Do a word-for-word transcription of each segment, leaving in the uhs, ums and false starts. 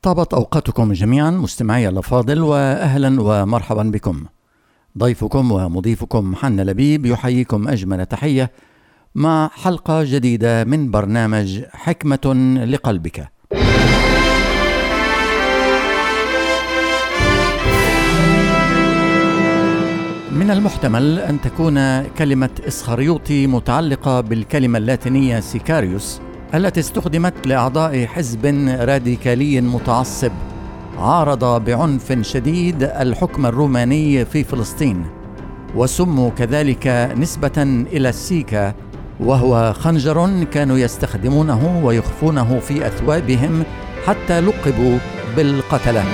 طابت أوقاتكم جميعا مستمعي الأفاضل، وأهلا ومرحبا بكم. ضيفكم ومضيفكم حنا لبيب يحييكم أجمل تحية مع حلقة جديدة من برنامج حكمة لقلبك. من المحتمل أن تكون كلمة إسخريوطي متعلقة بالكلمة اللاتينية سيكاريوس التي استخدمت لأعضاء حزب راديكالي متعصب عارض بعنف شديد الحكم الروماني في فلسطين، وسموا كذلك نسبة إلى السيكا، وهو خنجر كانوا يستخدمونه ويخفونه في أثوابهم حتى لقبوا بالقتلة.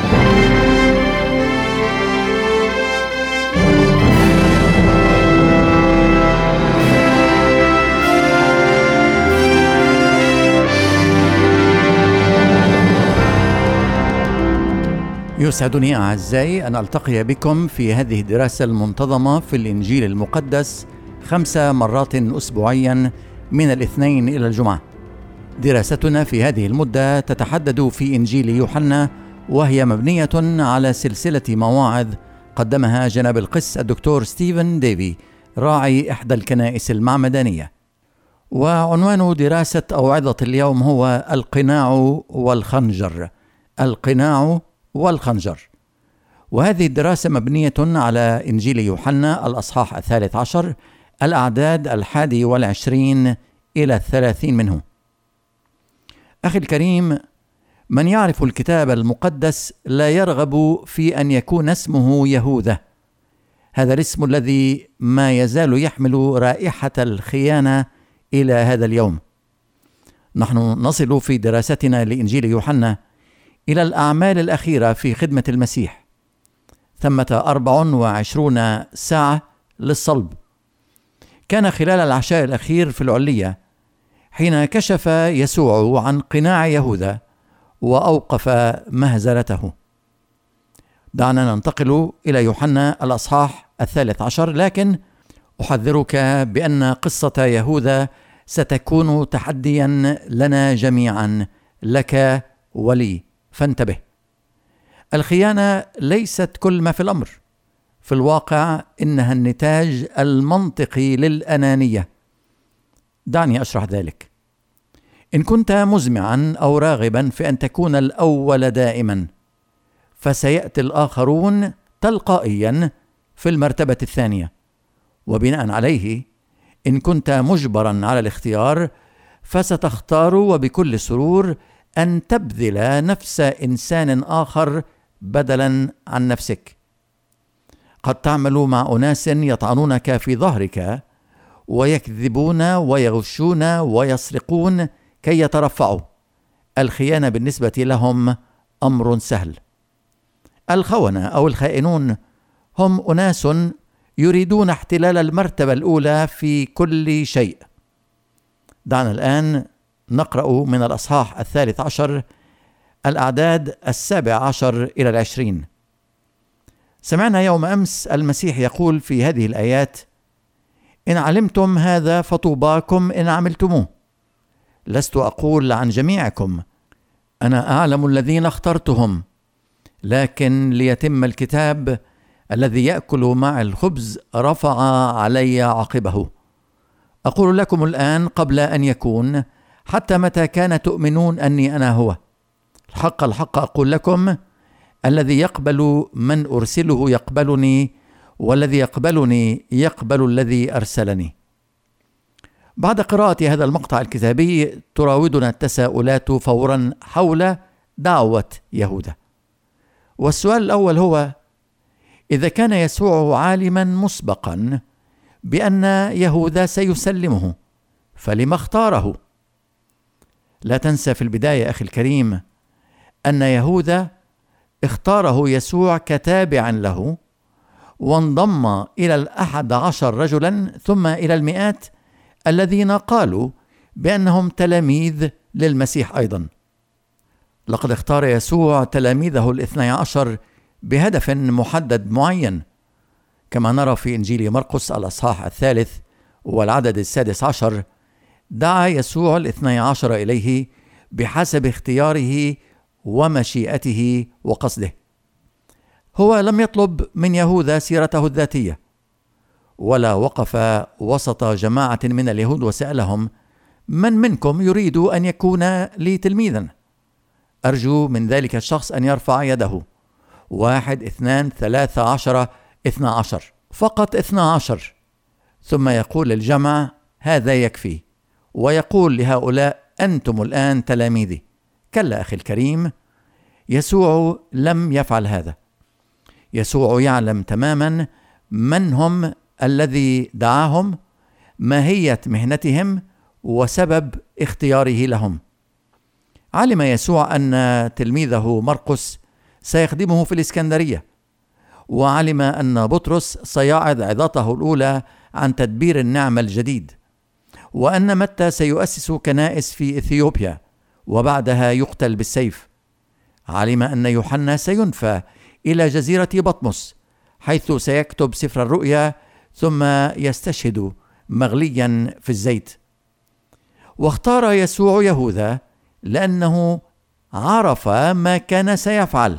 يسعدني أعزائي أن ألتقي بكم في هذه الدراسة المنتظمة في الإنجيل المقدس خمس مرات أسبوعيا من الاثنين إلى الجمعة. دراستنا في هذه المدة تتحدد في إنجيل يوحنا، وهي مبنية على سلسلة مواعظ قدمها جناب القس الدكتور ستيفن ديفي راعي إحدى الكنائس المعمدانية. وعنوان دراسة أوعظة اليوم هو القناع والخنجر. القناع والخنجر. وهذه الدراسة مبنية على إنجيل يوحنا الأصحاح الثالث عشر، الأعداد الحادي والعشرين إلى الثلاثين منه. أخي الكريم، من يعرف الكتاب المقدس لا يرغب في أن يكون اسمه يهوذا، هذا الاسم الذي ما يزال يحمل رائحة الخيانة إلى هذا اليوم. نحن نصل في دراستنا لإنجيل يوحنا إلى الأعمال الأخيرة في خدمة المسيح، ثمة أربع وعشرون ساعة للصلب. كان خلال العشاء الأخير في العلية حين كشف يسوع عن قناع يهوذا وأوقف مهزلته. دعنا ننتقل إلى يوحنا الأصحاح الثالث عشر، لكن أحذرك بأن قصة يهوذا ستكون تحديا لنا جميعا، لك ولي، فانتبه. الخيانة ليست كل ما في الأمر، في الواقع إنها النتاج المنطقي للأنانية. دعني أشرح ذلك. إن كنت مزمعا أو راغبا في أن تكون الأول دائما، فسيأتي الآخرون تلقائيا في المرتبة الثانية، وبناء عليه إن كنت مجبرا على الاختيار فستختار وبكل سرور أن تبذل نفس إنسان آخر بدلا عن نفسك. قد تعمل مع أناس يطعنونك في ظهرك ويكذبون ويغشون ويسرقون كي يترفعوا. الخيانة بالنسبة لهم أمر سهل. الخونة أو الخائنون هم أناس يريدون احتلال المرتبة الأولى في كل شيء. دعنا الآن نقرأ من الأصحاح الثالث عشر الأعداد السابع عشر إلى العشرين. سمعنا يوم أمس المسيح يقول في هذه الآيات: إن علمتم هذا فطوباكم إن عملتموه. لست أقول عن جميعكم، أنا أعلم الذين اخترتهم، لكن ليتم الكتاب: الذي يأكل مع الخبز رفع علي عقبه. أقول لكم الآن قبل أن يكون، حتى متى كان تؤمنون أني أنا هو. الحق الحق أقول لكم، الذي يقبل من أرسله يقبلني، والذي يقبلني يقبل الذي أرسلني. بعد قراءة هذا المقطع الكتابي تراودنا التساؤلات فورا حول دعوة يهوذا. والسؤال الأول هو: إذا كان يسوع عالما مسبقا بأن يهوذا سيسلمه، فلما اختاره؟ لا تنسى في البداية أخي الكريم أن يهوذا اختاره يسوع كتابعا له، وانضم إلى الأحد عشر رجلا ثم إلى المئات الذين قالوا بأنهم تلاميذ للمسيح أيضا. لقد اختار يسوع تلاميذه الاثني عشر بهدف محدد معين، كما نرى في إنجيل مرقس الأصحاح الثالث والعدد السادس عشر. دعا يسوع الاثني عشر إليه بحسب اختياره ومشيئته وقصده. هو لم يطلب من يهوذا سيرته الذاتية، ولا وقف وسط جماعة من اليهود وسألهم: من منكم يريد أن يكون لي تلميذا؟ أرجو من ذلك الشخص أن يرفع يده. واحد، اثنان، ثلاثة عشر، اثنى عشر، فقط اثنى عشر. ثم يقول للجمع: هذا يكفي، ويقول لهؤلاء: أنتم الآن تلاميذي. كلا أخي الكريم، يسوع لم يفعل هذا. يسوع يعلم تماما من هم الذي دعاهم، ماهية مهنتهم، وسبب اختياره لهم. علم يسوع أن تلميذه مرقس سيخدمه في الإسكندرية، وعلم أن بطرس سيعظ عظته الأولى عن تدبير النعمة الجديد، وأن متى سيؤسس كنائس في إثيوبيا وبعدها يقتل بالسيف. علم أن يوحنا سينفى إلى جزيرة بطمس، حيث سيكتب سفر الرؤيا ثم يستشهد مغليا في الزيت. واختار يسوع يهوذا لأنه عرف ما كان سيفعل.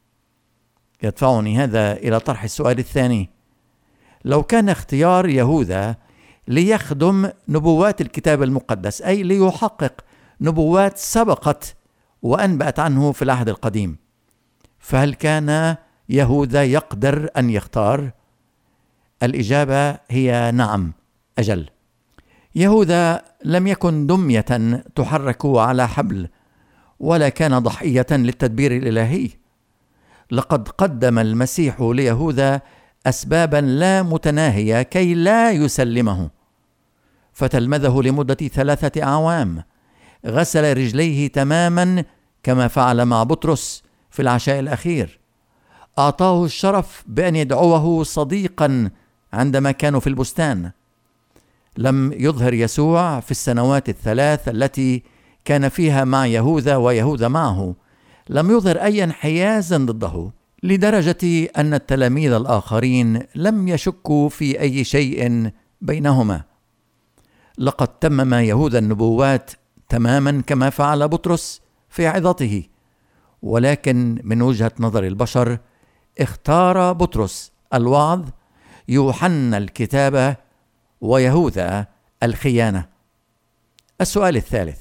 يدفعني هذا إلى طرح السؤال الثاني: لو كان اختيار يهوذا ليخدم نبوات الكتاب المقدس، أي ليحقق نبوات سبقت وأنبأت عنه في العهد القديم، فهل كان يهوذا يقدر أن يختار؟ الإجابة هي نعم، أجل. يهوذا لم يكن دمية تحرك على حبل، ولا كان ضحية للتدبير الإلهي. لقد قدم المسيح ليهوذا أسبابا لا متناهية كي لا يسلمه، فتلمذه لمدة ثلاثة أعوام، غسل رجليه تماما كما فعل مع بطرس في العشاء الأخير، أعطاه الشرف بأن يدعوه صديقا عندما كانوا في البستان. لم يظهر يسوع في السنوات الثلاث التي كان فيها مع يهوذا ويهوذا معه، لم يظهر أي انحياز ضده، لدرجة أن التلاميذ الآخرين لم يشكوا في أي شيء بينهما. لقد تمم يهوذا النبوات تماما كما فعل بطرس في عظته، ولكن من وجهة نظر البشر اختار بطرس الوعظ، يوحنا الكتابة، ويهوذا الخيانة. السؤال الثالث: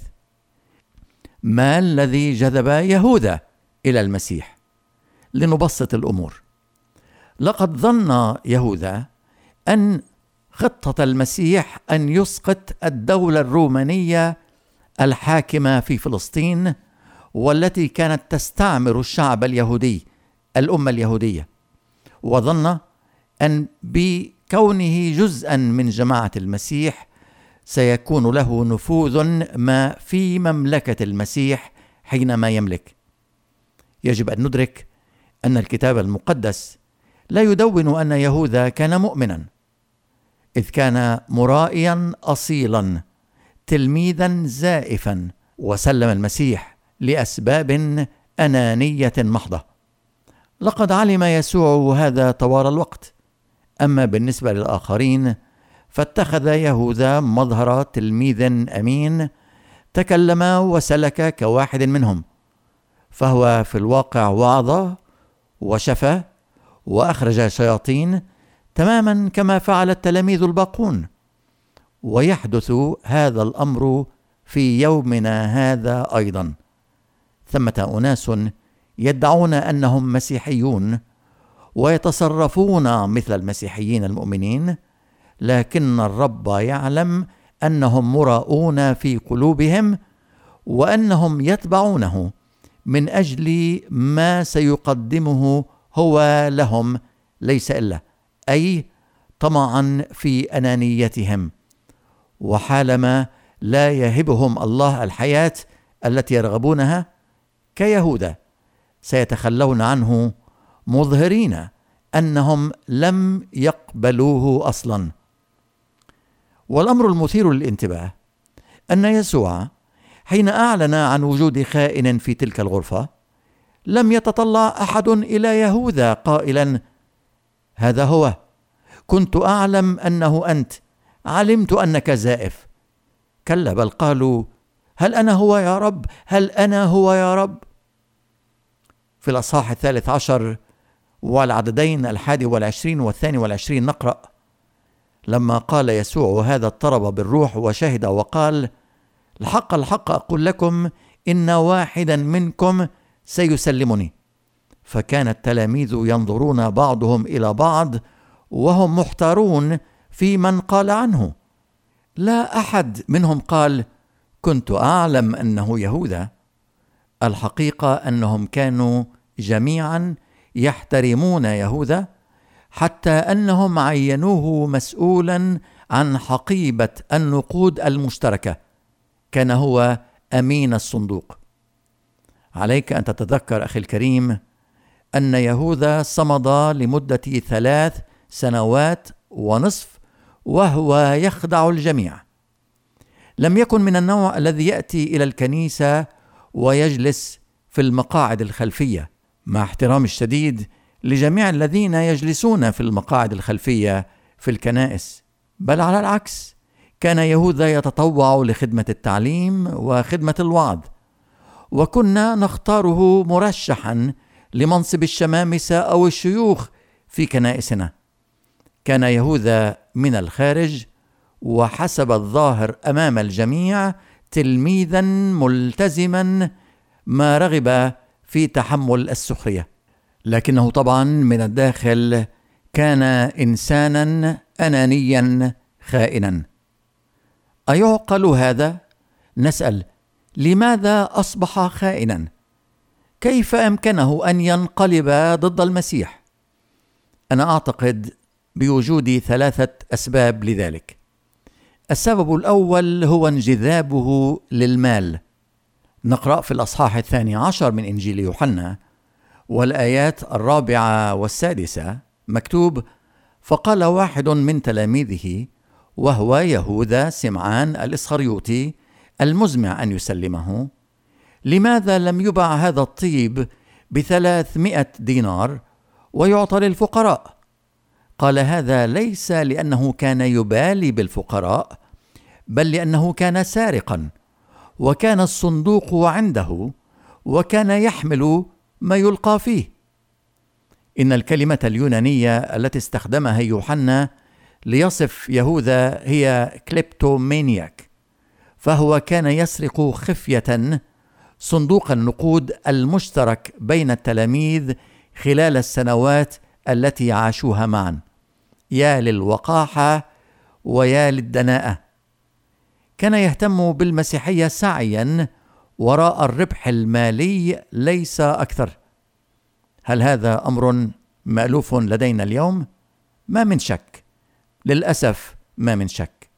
ما الذي جذب يهوذا إلى المسيح؟ لنبسط الأمور. لقد ظن يهوذا أن خطة المسيح أن يسقط الدولة الرومانية الحاكمة في فلسطين، والتي كانت تستعمر الشعب اليهودي، الأمة اليهودية، وظن أن بكونه جزءا من جماعة المسيح سيكون له نفوذ ما في مملكة المسيح حينما يملك. يجب أن ندرك أن الكتاب المقدس لا يدون أن يهوذا كان مؤمنا، إذ كان مرائيا أصيلا، تلميذا زائفا، وسلم المسيح لأسباب أنانية محضة. لقد علم يسوع هذا طوال الوقت. أما بالنسبة للآخرين فاتخذ يهوذا مظهر تلميذ أمين، تكلم وسلك كواحد منهم، فهو في الواقع وعظ وشفى وأخرج شياطين تماما كما فعل التلاميذ الباقون. ويحدث هذا الأمر في يومنا هذا أيضا. ثمة أناس يدعون أنهم مسيحيون ويتصرفون مثل المسيحيين المؤمنين، لكن الرب يعلم أنهم مراؤون في قلوبهم، وأنهم يتبعونه من أجل ما سيقدمه هو لهم، ليس إلا أي طمعا في أنانيتهم. وحالما لا يهبهم الله الحياة التي يرغبونها كيهوذا، سيتخلون عنه مظهرين أنهم لم يقبلوه أصلا. والأمر المثير للانتباه أن يسوع حين أعلن عن وجود خائن في تلك الغرفة لم يتطلع أحد إلى يهوذا قائلا: هذا هو، كنت أعلم أنه أنت، علمت أنك زائف. كلا، بل قالوا: هل أنا هو يا رب؟ هل أنا هو يا رب؟ في الأصحاح الثالث عشر والعددين الحادي والعشرين والثاني والعشرين نقرأ: لما قال يسوع هذا اضطرب بالروح وشهد وقال: الحق الحق أقول لكم إن واحدا منكم سيسلمني. فكان التلاميذ ينظرون بعضهم إلى بعض وهم محتارون في من قال عنه. لا أحد منهم قال: كنت أعلم أنه يهوذا. الحقيقة أنهم كانوا جميعا يحترمون يهوذا، حتى أنهم عينوه مسؤولا عن حقيبة النقود المشتركة، كان هو أمين الصندوق. عليك أن تتذكر أخي الكريم أن يهوذا صمد لمدة ثلاث سنوات ونصف وهو يخدع الجميع. لم يكن من النوع الذي يأتي إلى الكنيسة ويجلس في المقاعد الخلفية، مع احترام الشديد لجميع الذين يجلسون في المقاعد الخلفية في الكنائس، بل على العكس، كان يهوذا يتطوع لخدمة التعليم وخدمة الوعظ، وكنا نختاره مرشحا لمنصب الشمامسة أو الشيوخ في كنائسنا. كان يهوذا من الخارج وحسب الظاهر أمام الجميع تلميذا ملتزما ما رغب في تحمل السخرية، لكنه طبعا من الداخل كان إنسانا أنانيا خائنا. أيعقل هذا؟ نسأل: لماذا أصبح خائنا؟ كيف أمكنه أن ينقلب ضد المسيح؟ أنا أعتقد بوجود ثلاثة أسباب لذلك. السبب الأول هو انجذابه للمال. نقرأ في الأصحاح الثاني عشر من إنجيل يوحنا والآيات الرابعة والسادسة مكتوب: فقال واحد من تلاميذه وهو يهوذا سمعان الإسخريوطي المزمع أن يسلمه: لماذا لم يباع هذا الطيب بثلاثمائة دينار ويعطى للفقراء؟ قال هذا ليس لأنه كان يبالي بالفقراء، بل لأنه كان سارقا، وكان الصندوق عنده، وكان يحمل ما يلقى فيه. إن الكلمة اليونانية التي استخدمها يوحنا ليصف يهوذا هي كليبتومانياك، فهو كان يسرق خفية صندوق النقود المشترك بين التلاميذ خلال السنوات التي عاشوها معا. يا للوقاحة ويا للدناءة! كان يهتم بالمسيحية سعيا وراء الربح المالي ليس أكثر. هل هذا أمر مألوف لدينا اليوم؟ ما من شك، للأسف ما من شك.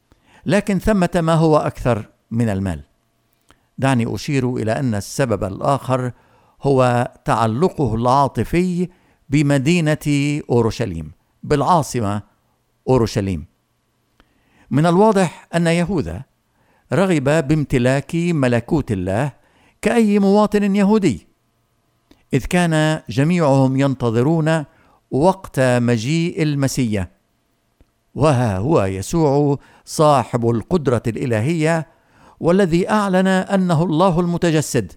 لكن ثمة ما هو أكثر من المال. دعني أشير إلى أن السبب الآخر هو تعلقه العاطفي بمدينة أورشليم، بالعاصمة أورشليم. من الواضح أن يهوذا رغب بامتلاك ملكوت الله كأي مواطن يهودي، إذ كان جميعهم ينتظرون وقت مجيء المسيح، وها هو يسوع صاحب القدرة الإلهية والذي أعلن أنه الله المتجسد.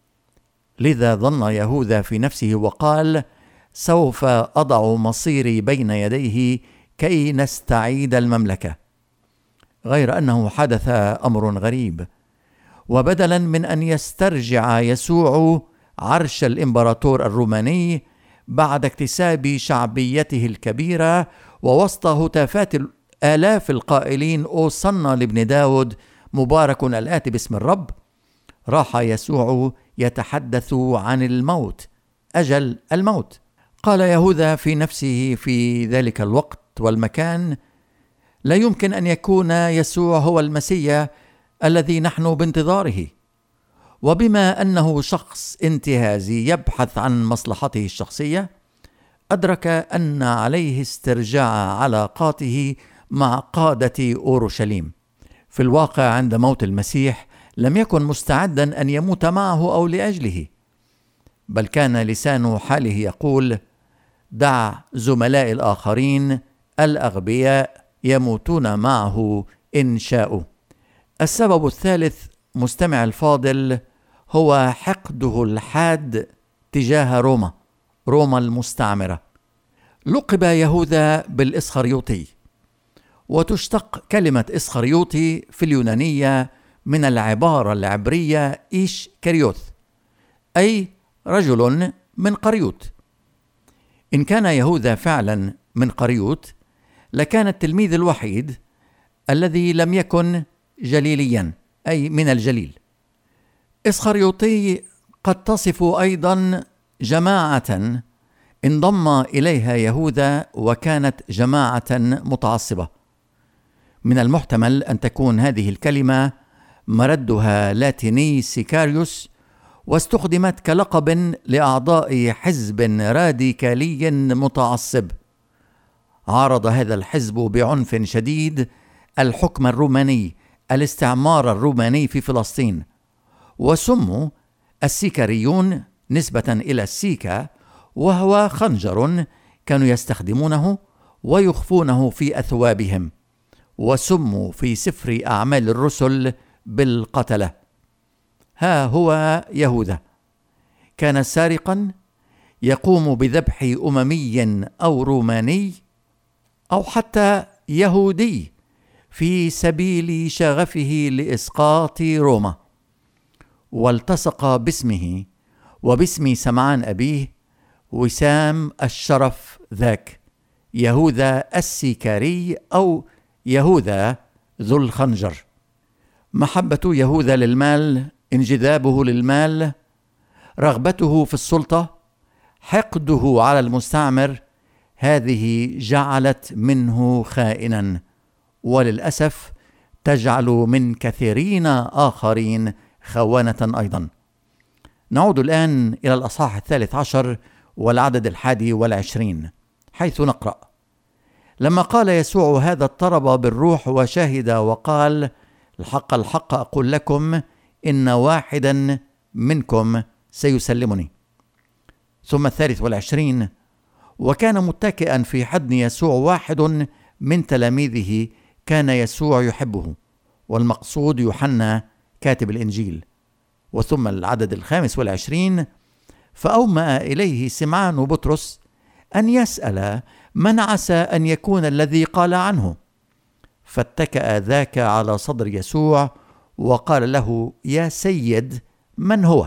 لذا ظن يهوذا في نفسه وقال: سوف أضع مصيري بين يديه كي نستعيد المملكة. غير أنه حدث أمر غريب، وبدلا من أن يسترجع يسوع عرش الإمبراطور الروماني بعد اكتساب شعبيته الكبيرة ووسط هتافات الآلاف القائلين أوصلنا لابن داود مبارك الآتي باسم الرب، راح يسوع يتحدث عن الموت، أجل الموت. قال يهوذا في نفسه في ذلك الوقت والمكان: لا يمكن أن يكون يسوع هو المسيح الذي نحن بانتظاره. وبما أنه شخص انتهازي يبحث عن مصلحته الشخصية، أدرك أن عليه استرجاع علاقاته مع قادة أورشليم. في الواقع عند موت المسيح لم يكن مستعدا أن يموت معه أو لأجله، بل كان لسان حاله يقول: دع زملاء الآخرين الأغبياء يموتون معه إن شاءوا. السبب الثالث مستمع الفاضل هو حقده الحاد تجاه روما روما المستعمرة. لقب يهوذا بالإسخريوطي، وتشتق كلمة إسخريوطي في اليونانية من العبارة العبرية إيش كريوث، أي رجل من قريوت. إن كان يهوذا فعلا من قريوت لكان التلميذ الوحيد الذي لم يكن جليليا، أي من الجليل. إسخريوطي قد تصف أيضا جماعة انضم إليها يهوذا وكانت جماعة متعصبة. من المحتمل أن تكون هذه الكلمة مردها لاتيني سيكاريوس، واستخدمت كلقب لأعضاء حزب راديكالي متعصب عارض هذا الحزب بعنف شديد الحكم الروماني، الاستعمار الروماني في فلسطين، وسموا السيكاريون نسبة إلى السيكا، وهو خنجر كانوا يستخدمونه ويخفونه في أثوابهم، وسموا في سفر أعمال الرسل بالقتلة. ها هو يهوذا كان سارقا يقوم بذبح أممي أو روماني أو حتى يهودي في سبيل شغفه لإسقاط روما، والتصق باسمه وباسم سمعان أبيه وسام الشرف ذاك، يهوذا السيكاري أو يهوذا ذو الخنجر. محبة يهوذا للمال، انجذابه للمال، رغبته في السلطة، حقده على المستعمر، هذه جعلت منه خائنا، وللأسف تجعل من كثيرين آخرين خوانة أيضا. نعود الآن إلى الأصحاح الثالث عشر والعدد الحادي والعشرين، حيث نقرأ: لما قال يسوع هذا اضطرب بالروح وشهد وقال: الحق الحق أقول لكم إن واحدا منكم سيسلمني. ثم الثالث والعشرين: وكان متكئا في حضن يسوع واحد من تلاميذه كان يسوع يحبه، والمقصود يوحنا كاتب الإنجيل. وثم العدد الخامس والعشرين: فأومأ إليه سمعان بطرس أن يسأل من عسى أن يكون الذي قال عنه، فاتكأ ذاك على صدر يسوع وقال له: يا سيد، من هو؟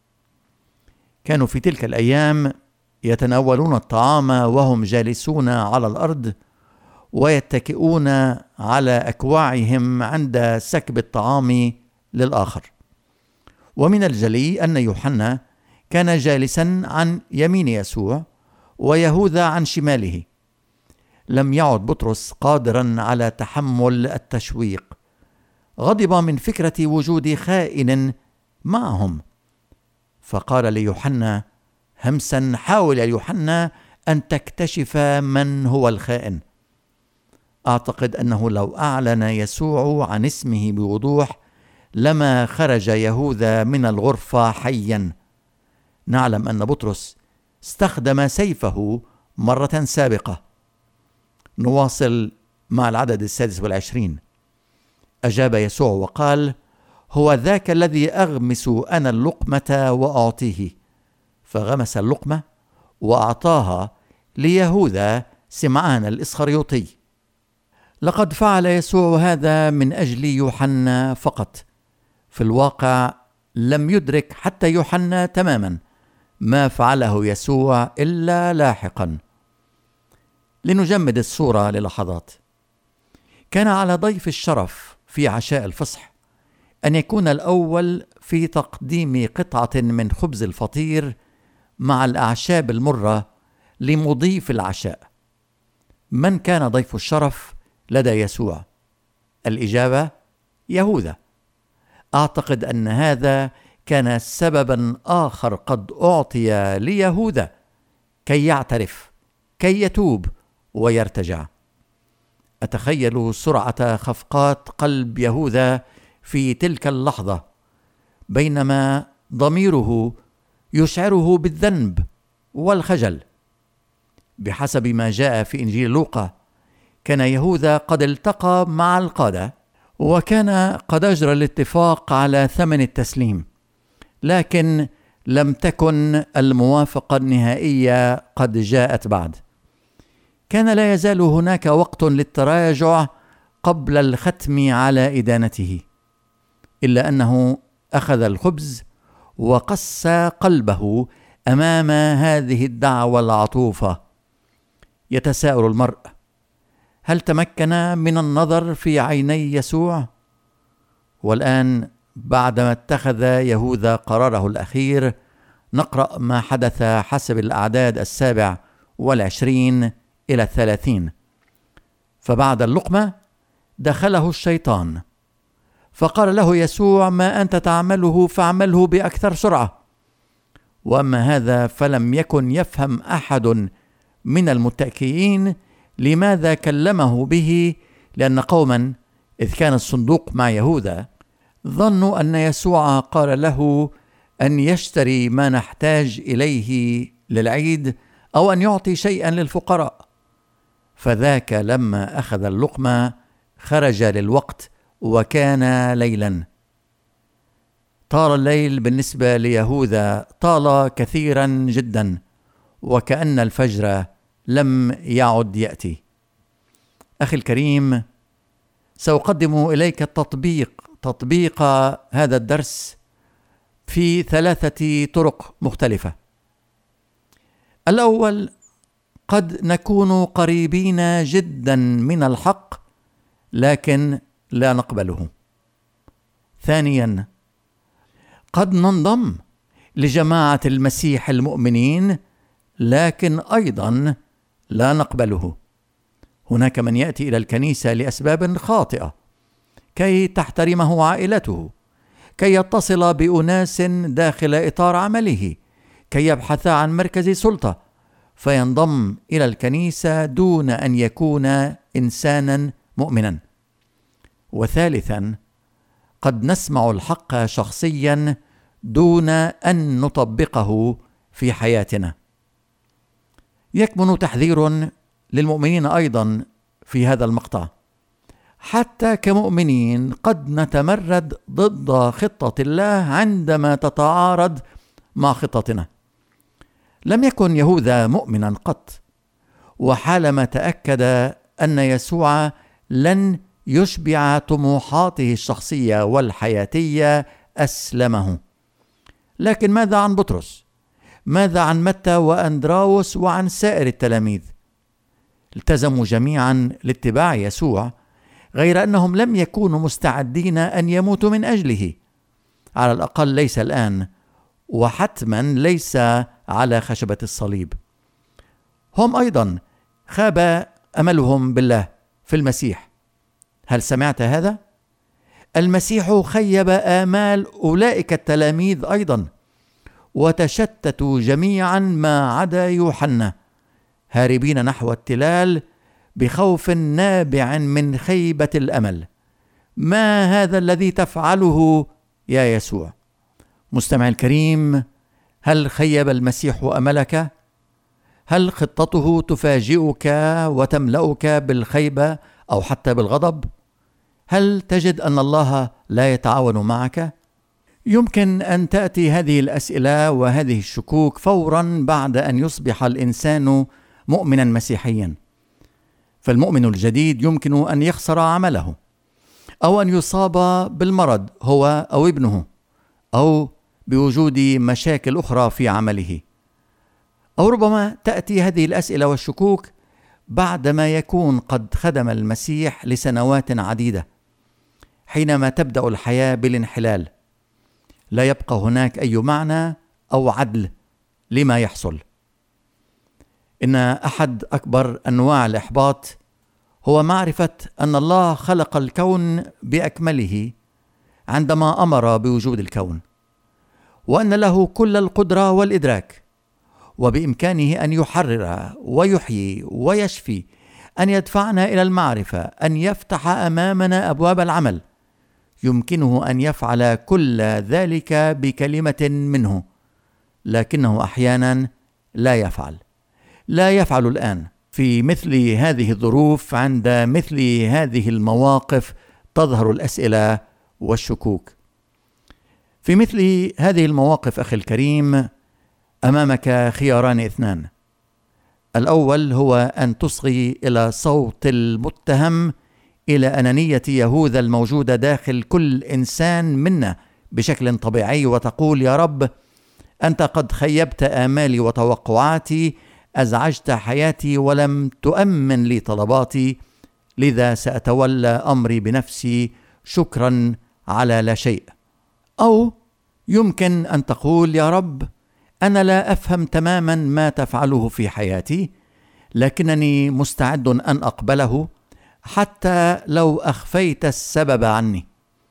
كانوا في تلك الأيام يتناولون الطعام وهم جالسون على الأرض ويتكئون على أكواعهم عند سكب الطعام للآخر. ومن الجلي أن يوحنا كان جالسا عن يمين يسوع ويهوذا عن شماله. لم يعد بطرس قادرا على تحمل التشويق، غضب من فكرة وجود خائن معهم، فقال ليوحنا همسا: حاول يا يوحنا أن تكتشف من هو الخائن. أعتقد أنه لو أعلن يسوع عن اسمه بوضوح لما خرج يهوذا من الغرفة حيا. نعلم أن بطرس استخدم سيفه مرة سابقة. نواصل مع العدد السادس والعشرين: أجاب يسوع وقال: هو ذاك الذي أغمس أنا اللقمة وأعطيه. فغمس اللقمة وأعطاها ليهوذا سمعان الإسخريوطي. لقد فعل يسوع هذا من أجل يوحنا فقط. في الواقع لم يدرك حتى يوحنا تماما ما فعله يسوع إلا لاحقا. لنجمد الصورة للحظات. كان على ضيف الشرف في عشاء الفصح أن يكون الأول في تقديم قطعة من خبز الفطير مع الأعشاب المرة لمضيف العشاء. من كان ضيف الشرف لدى يسوع؟ الإجابة: يهوذا. أعتقد أن هذا كان سببا آخر قد أعطي ليهوذا كي يعترف، كي يتوب ويرتجع. أتخيل سرعة خفقات قلب يهوذا في تلك اللحظة بينما ضميره يشعره بالذنب والخجل. بحسب ما جاء في إنجيل لوقا كان يهوذا قد التقى مع القادة وكان قد أجرى الاتفاق على ثمن التسليم، لكن لم تكن الموافقة النهائية قد جاءت بعد. كان لا يزال هناك وقت للتراجع قبل الختم على إدانته، إلا أنه أخذ الخبز وقسى قلبه أمام هذه الدعوة العطوفة. يتساءل المرء: هل تمكن من النظر في عيني يسوع؟ والآن بعدما اتخذ يهوذا قراره الأخير، نقرأ ما حدث حسب الأعداد السابع والعشرين إلى الثلاثين. فبعد اللقمة دخله الشيطان، فقال له يسوع: ما أنت تعمله فاعمله بأكثر سرعة. وأما هذا فلم يكن يفهم أحد من المتكئين لماذا كلمه به، لأن قوما إذ كان الصندوق مع يهوذا ظنوا أن يسوع قال له أن يشتري ما نحتاج إليه للعيد أو أن يعطي شيئا للفقراء. فذاك لما أخذ اللقمة خرج للوقت، وكان ليلا. طال الليل بالنسبة ليهوذا، طال كثيرا جدا، وكأن الفجر لم يعد يأتي. أخي الكريم، سأقدم إليك التطبيق تطبيق هذا الدرس في ثلاثة طرق مختلفة. الأول: قد نكون قريبين جدا من الحق لكن لا نقبله. ثانيا: قد ننضم لجماعة المسيح المؤمنين لكن أيضا لا نقبله. هناك من يأتي إلى الكنيسة لأسباب خاطئة، كي تحترمه عائلته، كي يتصل بأناس داخل إطار عمله، كي يبحث عن مركز سلطة، فينضم إلى الكنيسة دون أن يكون إنسانا مؤمنا. وثالثا: قد نسمع الحق شخصيا دون أن نطبقه في حياتنا. يكمن تحذير للمؤمنين أيضا في هذا المقطع. حتى كمؤمنين قد نتمرد ضد خطة الله عندما تتعارض مع خطتنا. لم يكن يهوذا مؤمنا قط، وحالما تأكد أن يسوع لن يشبع طموحاته الشخصية والحياتية أسلمه. لكن ماذا عن بطرس؟ ماذا عن متى وأندراوس وعن سائر التلاميذ؟ التزموا جميعا لاتباع يسوع، غير أنهم لم يكونوا مستعدين أن يموتوا من أجله، على الأقل ليس الآن، وحتما ليس على خشبة الصليب. هم أيضا خاب أملهم بالله في المسيح. هل سمعت هذا؟ المسيح خيب آمال أولئك التلاميذ أيضا، وتشتتوا جميعا ما عدا يوحنا، هاربين نحو التلال بخوف نابع من خيبة الأمل. ما هذا الذي تفعله يا يسوع؟ مستمع الكريم، هل خيب المسيح أملك؟ هل خطته تفاجئك وتملأك بالخيبة أو حتى بالغضب؟ هل تجد أن الله لا يتعاون معك؟ يمكن أن تأتي هذه الأسئلة وهذه الشكوك فورا بعد أن يصبح الإنسان مؤمنا مسيحيا. فالمؤمن الجديد يمكن أن يخسر عمله، أو أن يصاب بالمرض هو أو ابنه، أو بوجود مشاكل أخرى في عمله. أو ربما تأتي هذه الأسئلة والشكوك بعدما يكون قد خدم المسيح لسنوات عديدة، حينما تبدأ الحياة بالانحلال، لا يبقى هناك أي معنى أو عدل لما يحصل. إن أحد أكبر أنواع الإحباط هو معرفة أن الله خلق الكون بأكمله عندما أمر بوجود الكون، وأن له كل القدرة والإدراك، وبإمكانه أن يحرر ويحيي ويشفي، أن يدفعنا إلى المعرفة، أن يفتح أمامنا أبواب العمل. يمكنه أن يفعل كل ذلك بكلمة منه، لكنه أحيانا لا يفعل. لا يفعل الآن. في مثل هذه الظروف، عند مثل هذه المواقف، تظهر الأسئلة والشكوك. في مثل هذه المواقف أخي الكريم أمامك خياران اثنان. الأول هو أن تصغي إلى صوت المتهم، إلى أنانية يهوذا الموجودة داخل كل إنسان منا بشكل طبيعي، وتقول: يا رب، أنت قد خيبت آمالي وتوقعاتي، أزعجت حياتي ولم تؤمن لي طلباتي، لذا سأتولى أمري بنفسي شكرا على لا شيء. أو يمكن أن تقول: يا رب، أنا لا أفهم تماما ما تفعله في حياتي، لكنني مستعد أن أقبله حتى لو أخفيت السبب عني.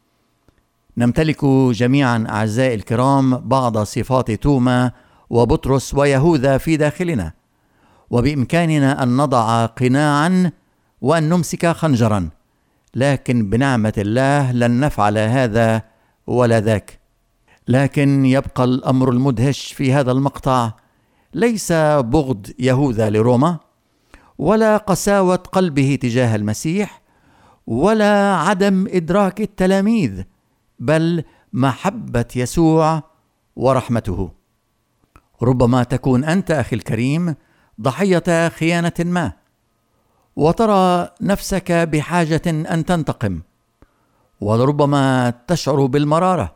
نمتلك جميعا أعزائي الكرام بعض صفات توما وبطرس ويهوذا في داخلنا، وبإمكاننا أن نضع قناعا وأن نمسك خنجرا، لكن بنعمة الله لن نفعل هذا ولا ذاك. لكن يبقى الأمر المدهش في هذا المقطع ليس بغض يهوذا لروما، ولا قساوة قلبه تجاه المسيح، ولا عدم إدراك التلاميذ، بل محبة يسوع ورحمته. ربما تكون أنت أخي الكريم ضحية خيانة ما، وترى نفسك بحاجة أن تنتقم، ولربما تشعر بالمرارة،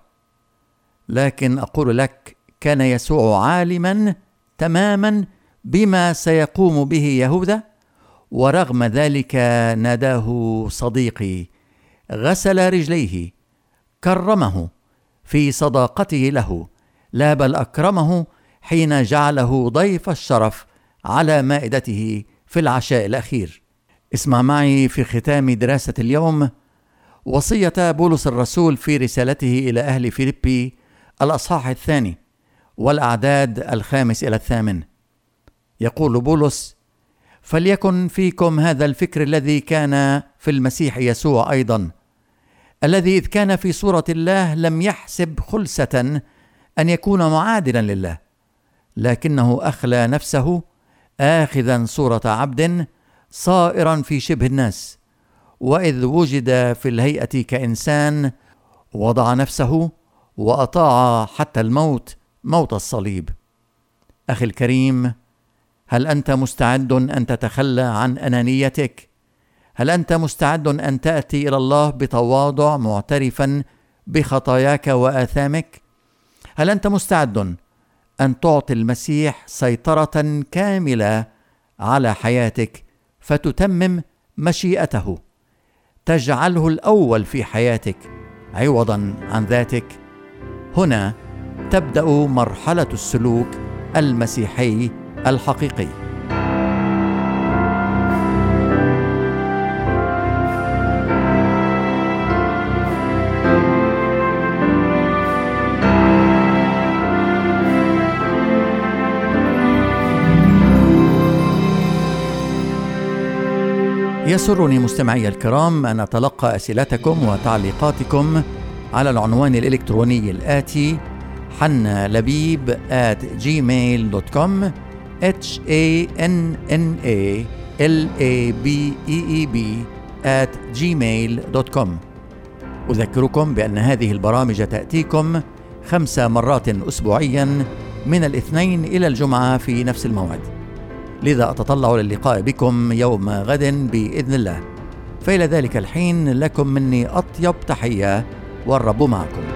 لكن أقول لك: كان يسوع عالما تماما بما سيقوم به يهوذا، ورغم ذلك ناداه صديقي، غسل رجليه، كرمه في صداقته له، لا بل أكرمه حين جعله ضيف الشرف على مائدته في العشاء الأخير. اسمع معي في ختام دراسة اليوم وصية بولس الرسول في رسالته إلى أهل فيليبي الأصحاح الثاني والأعداد الخامس إلى الثامن. يقول بولس: فليكن فيكم هذا الفكر الذي كان في المسيح يسوع أيضا، الذي إذ كان في صورة الله لم يحسب خلسة أن يكون معادلا لله، لكنه أخلى نفسه آخذا صورة عبد، صائرا في شبه الناس، وإذ وجد في الهيئة كإنسان وضع نفسه وأطاع حتى الموت، موت الصليب. أخي الكريم، هل أنت مستعد أن تتخلى عن أنانيتك؟ هل أنت مستعد أن تأتي إلى الله بتواضع معترفا بخطاياك وآثامك؟ هل أنت مستعد أن تعطي المسيح سيطرة كاملة على حياتك فتتمم مشيئته، تجعله الأول في حياتك عوضا عن ذاتك؟ هنا تبدأ مرحلة السلوك المسيحي الحقيقي. يسرني مستمعي الكرام أن أتلقى أسئلتكم وتعليقاتكم على العنوان الإلكتروني الآتي: حنا لبيب آت جيميل دوت كوم H A N N A L A B E E B آت جيميل دوت كوم. أذكركم بأن هذه البرامج تأتيكم خمس مرات أسبوعيا من الاثنين إلى الجمعة في نفس الموعد، لذا أتطلع للقاء بكم يوم غد بإذن الله. فإلى ذلك الحين لكم مني أطيب تحية، والرب معكم.